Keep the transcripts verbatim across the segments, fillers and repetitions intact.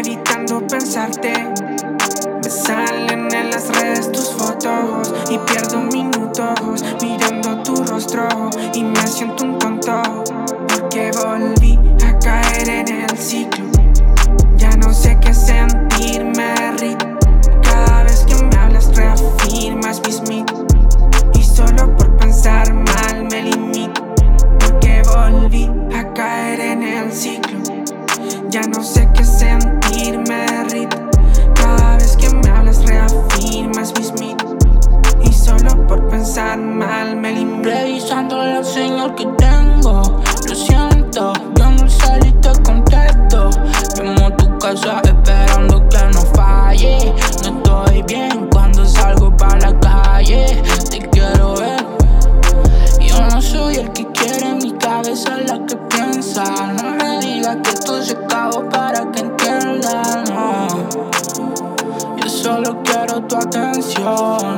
evitando pensarte. Me salen en las redes tus fotos y pierdo minutos mirando tu rostro y me siento un tonto porque volví a caer en el ciclo. Ya no sé qué sentir, me derrito. Cada vez que me hablas reafirmas mis mitos y solo por pensar mal me limito porque volví a caer en el ciclo. Ya no sé qué sentir, me derrito. Cada vez que me hablas reafirmas mis mitos y solo por pensar mal me limito. Revisando la señal que tengo, lo siento, yo no salí y te contesto. Llamo a tu casa esperando que no falle. No estoy bien cuando salgo pa' la calle. Te quiero ver. Yo no soy el que quiere, mi cabeza es la que piensa. No me digas que esto se acabó para que entiendas, no. Yo solo quiero tu atención.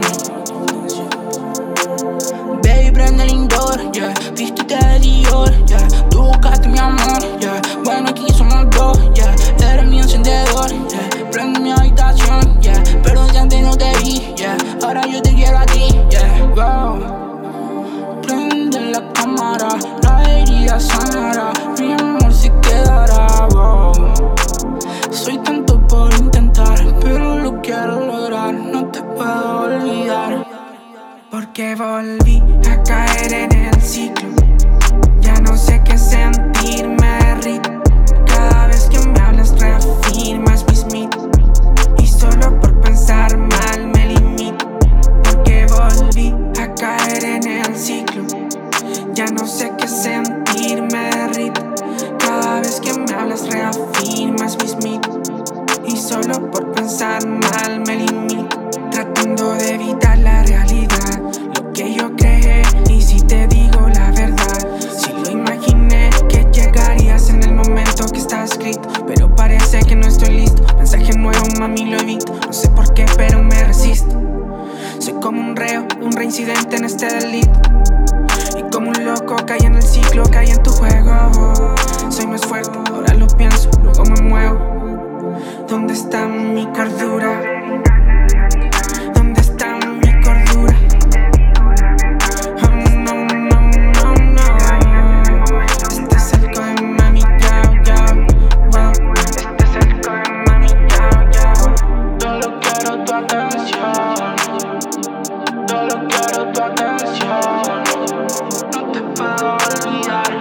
Baby, prende el indoor, yeah. Vístete de Dior, yeah. Tú buscaste mi amor, yeah. Bueno, aquí somos dos, yeah. Eres mi encendedor, yeah. Prende mi habitación, yeah. Pero si antes no te vi, yeah. Ahora yo te quiero a ti, yeah. Wow. Prende la cámara, la herida sanará. Mi amor se quedará, wow. Soy tanto por intentar, pero lo quiero lograr. No te puedo olvidar porque volví a caer en el ciclo. Ya no sé qué sentir, me derrito. Cada vez que me hablas reafirmas mis mitos y solo por pensar mal me limito porque volví a caer en el ciclo. Ya no sé qué sentir, me derrito. Cada vez que me hablas reafirmas mis mitos y solo por pensar mal me limito, tratando de evitar la realidad, lo que yo creé. Y si te digo la verdad, si lo imaginé que llegarías en el momento que está escrito, pero parece que no estoy listo. Mensaje nuevo, mami, lo evito. No sé por qué, pero me resisto. Soy como un reo, un reincidente en este delito. Y como un loco caí en el ciclo, caí en tu juego. Soy más fuerte, ahora lo pienso, luego me muevo. ¿Dónde está mi cordura? ¿Dónde está mi cordura? Oh, no, no, no, no. Este es el code, mami, yao, yao. Wow. Este es el code, mami, yao, yao. Solo quiero tu atención. Solo quiero tu atención. No te puedo olvidar.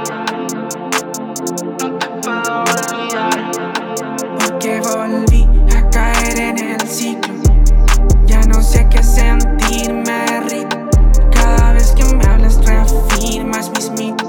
No te puedo olvidar. Porque volví a caer en el ciclo. Ya no sé qué sentir, me derrito. Cada vez que me hablas reafirmas mis mitos